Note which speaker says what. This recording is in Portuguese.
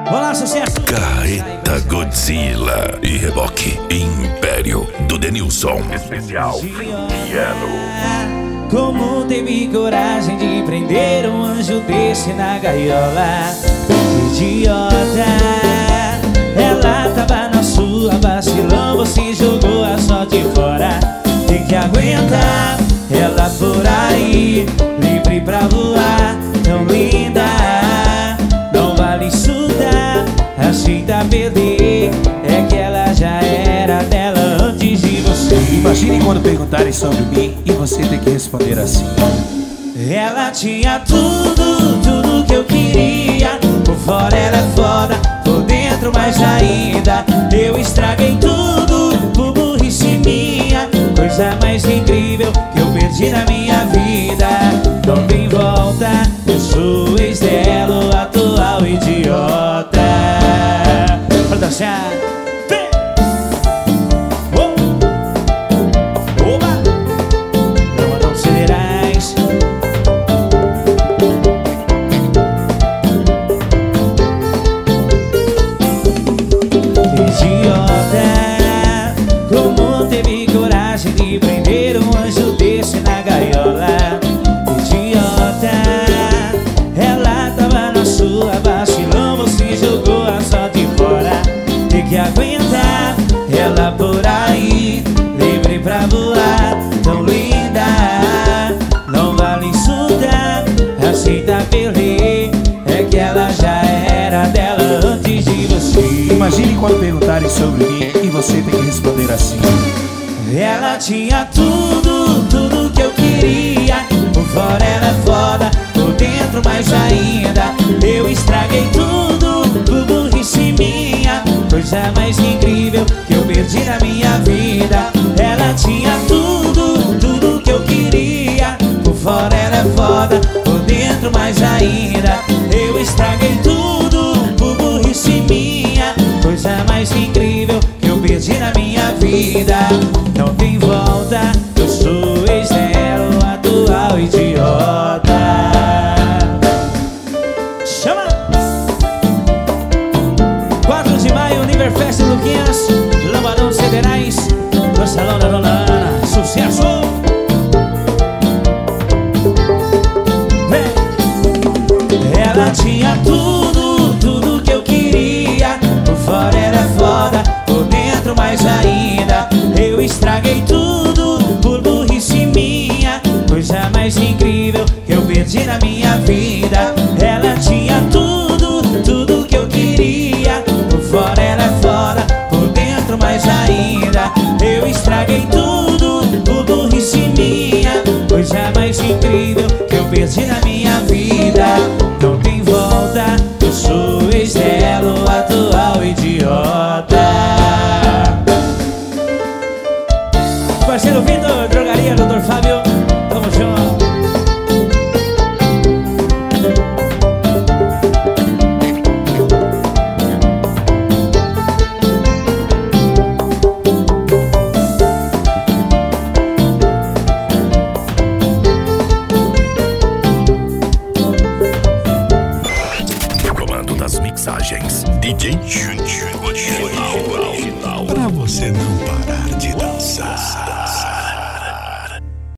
Speaker 1: Olá, sucesso!
Speaker 2: Carreta Godzilla e reboque Império do Denilson. Especial fim de ano.
Speaker 1: Como teve coragem de prender um anjo desse na gaiola? Idiota! Ela tava na sua, vacilão, você jogou a sorte fora. Tem que aguentar ela por aí, livre pra voar, tão linda. Não vale estudar, aceita perder. É que ela já era dela antes de você.
Speaker 3: Imagine quando perguntarem sobre mim e você ter que responder assim:
Speaker 1: ela tinha tudo, tudo que eu queria. Por fora ela é foda, por dentro mais ainda. Eu estraguei tudo por burrice minha. Coisa mais incrível que eu perdi na minha vida. Não tem volta, eu sou ex dela, o atual idiota. Pra dançar. Como teve coragem de prender um anjo desse na gaiola? Idiota! Ela tava na sua, vacilão, você jogou a sorte fora. Tem que aguentar ela por aí, livre pra voar, tão linda. Não vale estudar, aceita perder. É que ela já era dela antes de você.
Speaker 3: Imagine quando perguntarem sobre mim e você tem que responder assim:
Speaker 1: ela tinha tudo, tudo que eu queria. Por fora ela é foda, por dentro mais ainda. Eu estraguei tudo, por burrice minha. Coisa mais incrível que eu perdi na minha vida. Ela tinha tudo, tudo que eu queria. Por fora ela é foda, por dentro mais ainda. Eu estraguei tudo, por burrice minha. Coisa mais incrível que eu perdi na minha vida. Não tem volta, eu sou ex dela, o atual idiota. Chama! 4 de maio, Univerfest Luquinhas, Lambarão dos Federais, no Salão da Dona Ana. Sucesso! Ela tinha tudo, tudo que eu queria. Por fora era foda, por dentro mais ainda. Eu estraguei tudo por burrice minha. Coisa mais incrível que eu perdi na minha vida. Ela tinha tudo, tudo que eu queria. Por fora era foda, por dentro mais ainda. Eu estraguei tudo por burrice minha. Coisa mais incrível que eu perdi na minha vida.